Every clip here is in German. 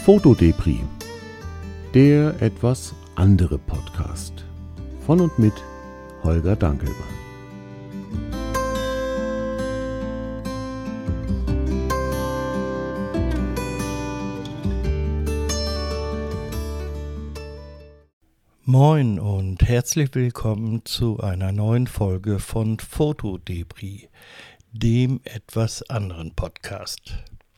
Fotodepri, der etwas andere Podcast von und mit Holger Dankelmann. Moin und herzlich willkommen zu einer neuen Folge von Fotodepri, dem etwas anderen Podcast.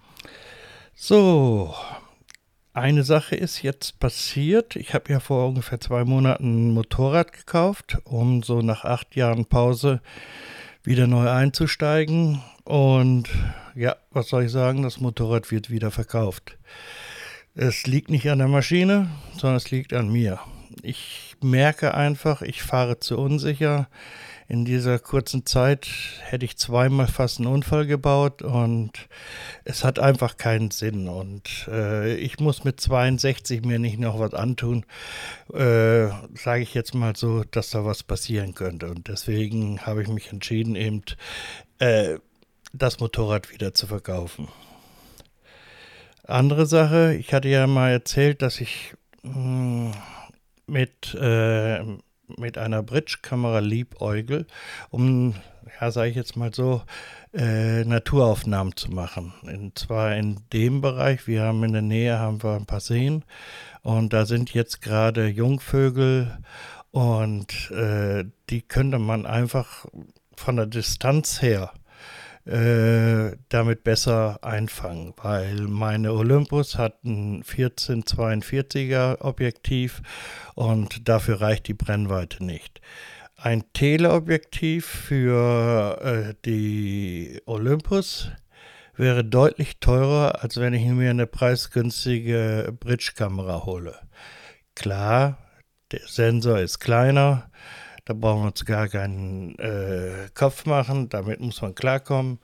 So, eine Sache ist jetzt passiert. Ich habe ja vor ungefähr 2 Monaten ein Motorrad gekauft, um so nach 8 Jahren Pause wieder neu einzusteigen. Und ja, was soll ich sagen, das Motorrad wird wieder verkauft. Es liegt nicht an der Maschine, sondern es liegt an mir. Ich merke einfach, ich fahre zu unsicher. In dieser kurzen Zeit hätte ich 2-mal fast einen Unfall gebaut und es hat einfach keinen Sinn. Und ich muss mit 62 mir nicht noch was antun, sage ich jetzt mal so, dass da was passieren könnte. Und deswegen habe ich mich entschieden, eben das Motorrad wieder zu verkaufen. Andere Sache, ich hatte ja mal erzählt, dass ich mit einer Bridge-Kamera liebäugel, um, ja, sage ich jetzt mal so, Naturaufnahmen zu machen. Und zwar in dem Bereich, wir haben in der Nähe ein paar Seen und da sind jetzt gerade Jungvögel und die könnte man einfach von der Distanz her damit besser einfangen, weil meine Olympus hat ein 14-42er Objektiv und dafür reicht die Brennweite nicht. Ein Teleobjektiv für die Olympus wäre deutlich teurer, als wenn ich mir eine preisgünstige Bridge-Kamera hole. Klar, der Sensor ist kleiner, da brauchen wir uns gar keinen Kopf machen, damit muss man klarkommen.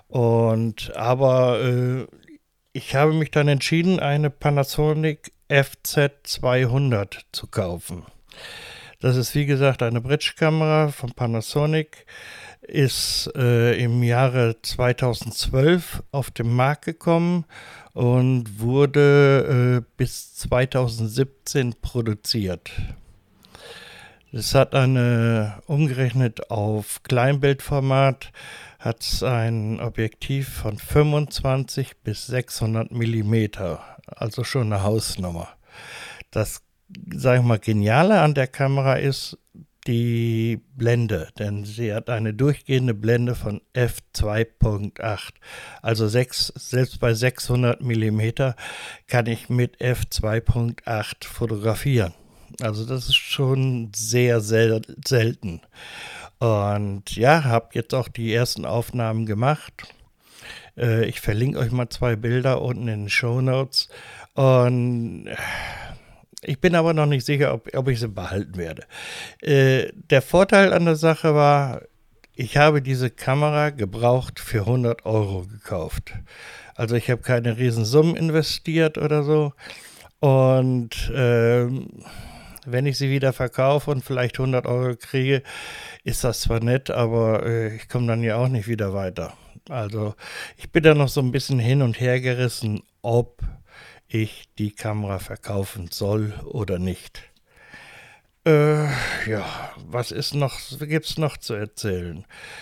Aber ich habe mich dann entschieden, eine Panasonic FZ200 zu kaufen. Das ist wie gesagt eine Bridge-Kamera von Panasonic, ist im Jahre 2012 auf den Markt gekommen und wurde bis 2017 produziert. Es hat umgerechnet auf Kleinbildformat, hat es ein Objektiv von 25 bis 600 Millimeter, also schon eine Hausnummer. Das, sage ich mal, Geniale an der Kamera ist die Blende, denn sie hat eine durchgehende Blende von f2.8. Also selbst bei 600 Millimeter kann ich mit f2.8 fotografieren. Also das ist schon sehr, sehr selten. Und ja, habe jetzt auch die ersten Aufnahmen gemacht. Ich verlinke euch mal 2 Bilder unten in den Shownotes. Und ich bin aber noch nicht sicher, ob ich sie behalten werde. Der Vorteil an der Sache war, ich habe diese Kamera gebraucht für 100 Euro gekauft. Also ich habe keine Riesensummen investiert oder so. Und wenn ich sie wieder verkaufe und vielleicht 100 Euro kriege, ist das zwar nett, aber ich komme dann ja auch nicht wieder weiter. Also ich bin da noch so ein bisschen hin und her gerissen, ob ich die Kamera verkaufen soll oder nicht. Ja, was gibt es noch zu erzählen?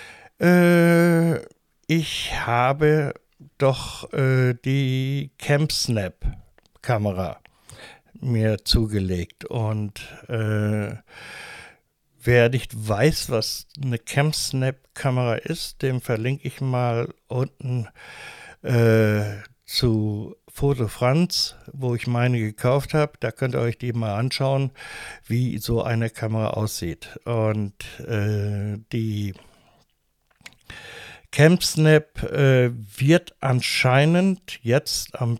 Ich habe doch die CamSnap-Kamera mir zugelegt und wer nicht weiß, was eine CamSnap-Kamera ist, dem verlinke ich mal unten zu Foto Franz, wo ich meine gekauft habe. Da könnt ihr euch die mal anschauen, wie so eine Kamera aussieht. Und die CamSnap wird anscheinend jetzt am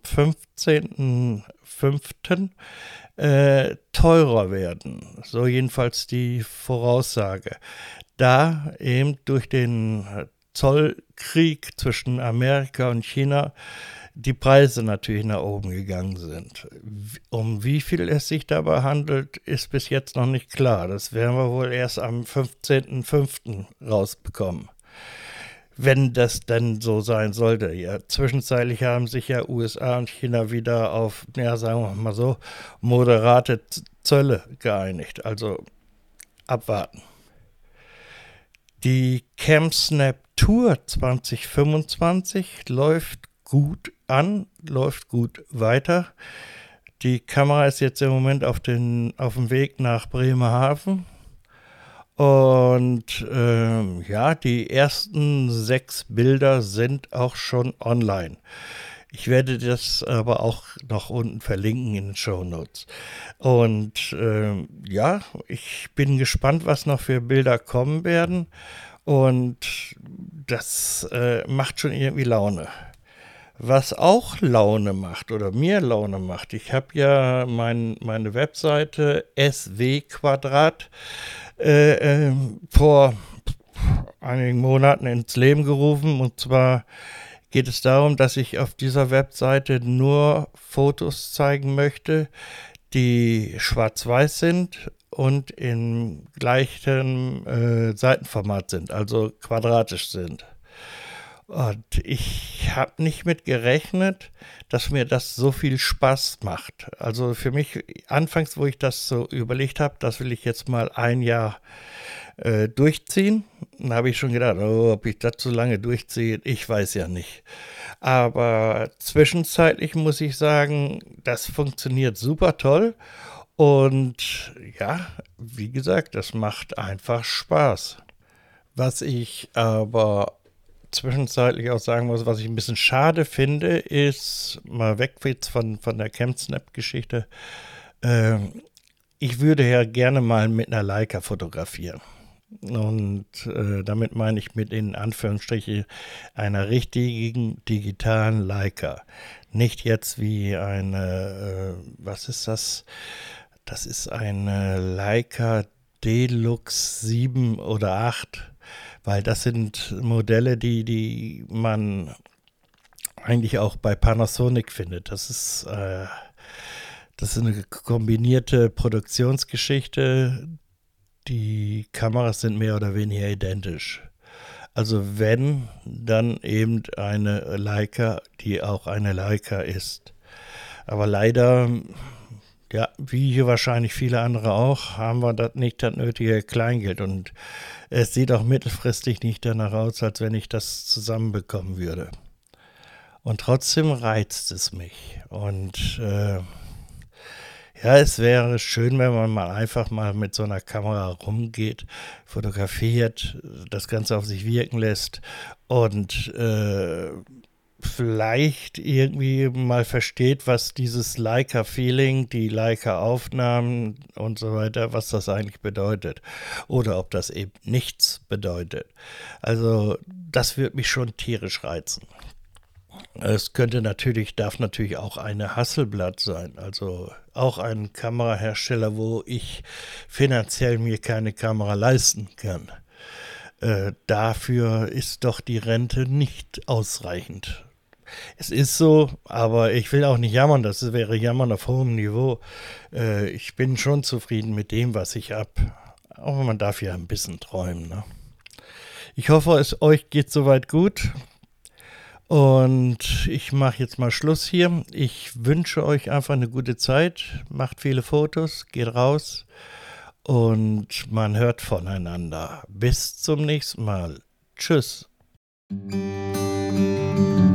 15.05. Teurer werden. So jedenfalls die Voraussage. Da eben durch den Zollkrieg zwischen Amerika und China die Preise natürlich nach oben gegangen sind. Um wie viel es sich dabei handelt, ist bis jetzt noch nicht klar. Das werden wir wohl erst am 15.05. rausbekommen. wenn das denn so sein sollte. Ja, zwischenzeitlich haben sich ja USA und China wieder auf, ja, sagen wir mal so, moderate Zölle geeinigt. Also abwarten. Die CamSnap Tour 2025 läuft gut an, läuft gut weiter. Die Kamera ist jetzt im Moment auf dem Weg nach Bremerhaven. Und ja, die ersten 6 Bilder sind auch schon online. Ich werde das aber auch noch unten verlinken in den Shownotes. Und ja, ich bin gespannt, was noch für Bilder kommen werden. Und das macht schon irgendwie Laune. Was auch Laune macht oder mir Laune macht, ich habe ja meine Webseite SW Quadrat vor einigen Monaten ins Leben gerufen. Und zwar geht es darum, dass ich auf dieser Webseite nur Fotos zeigen möchte, die schwarz-weiß sind und im gleichen Seitenformat sind, also quadratisch sind. Und ich habe nicht mit gerechnet, dass mir das so viel Spaß macht. Also für mich, anfangs, wo ich das so überlegt habe, das will ich jetzt mal ein Jahr durchziehen, dann habe ich schon gedacht, oh, ob ich das so lange durchziehe, ich weiß ja nicht. Aber zwischenzeitlich muss ich sagen, das funktioniert super toll. Und ja, wie gesagt, das macht einfach Spaß. Was ich aber zwischenzeitlich auch sagen muss, was ich ein bisschen schade finde, ist, mal weg jetzt von der CamSnap-Geschichte, ich würde ja gerne mal mit einer Leica fotografieren. Und damit meine ich mit in Anführungsstrichen einer richtigen digitalen Leica. Nicht jetzt wie eine, was ist das? Das ist eine Leica Deluxe 7 oder 8. Weil das sind Modelle, die man eigentlich auch bei Panasonic findet. Das ist eine kombinierte Produktionsgeschichte. Die Kameras sind mehr oder weniger identisch. Also wenn, dann eben eine Leica, die auch eine Leica ist. Aber leider, ja, wie hier wahrscheinlich viele andere auch, haben wir nicht das nötige Kleingeld. Und es sieht auch mittelfristig nicht danach aus, als wenn ich das zusammenbekommen würde. Und trotzdem reizt es mich. Und ja, es wäre schön, wenn man mal einfach mal mit so einer Kamera rumgeht, fotografiert, das Ganze auf sich wirken lässt und vielleicht irgendwie mal versteht, was dieses Leica-Feeling, die Leica-Aufnahmen und so weiter, was das eigentlich bedeutet. Oder ob das eben nichts bedeutet. Also das wird mich schon tierisch reizen. Es darf natürlich auch eine Hasselblad sein, also auch ein Kamerahersteller, wo ich finanziell mir keine Kamera leisten kann. Dafür ist doch die Rente nicht ausreichend. Es ist so, aber ich will auch nicht jammern, das wäre Jammern auf hohem Niveau. Ich bin schon zufrieden mit dem, was ich habe. Aber man darf ja ein bisschen träumen, ne? Ich hoffe, euch geht soweit gut. Und ich mache jetzt mal Schluss hier. Ich wünsche euch einfach eine gute Zeit. Macht viele Fotos, geht raus und man hört voneinander. Bis zum nächsten Mal. Tschüss.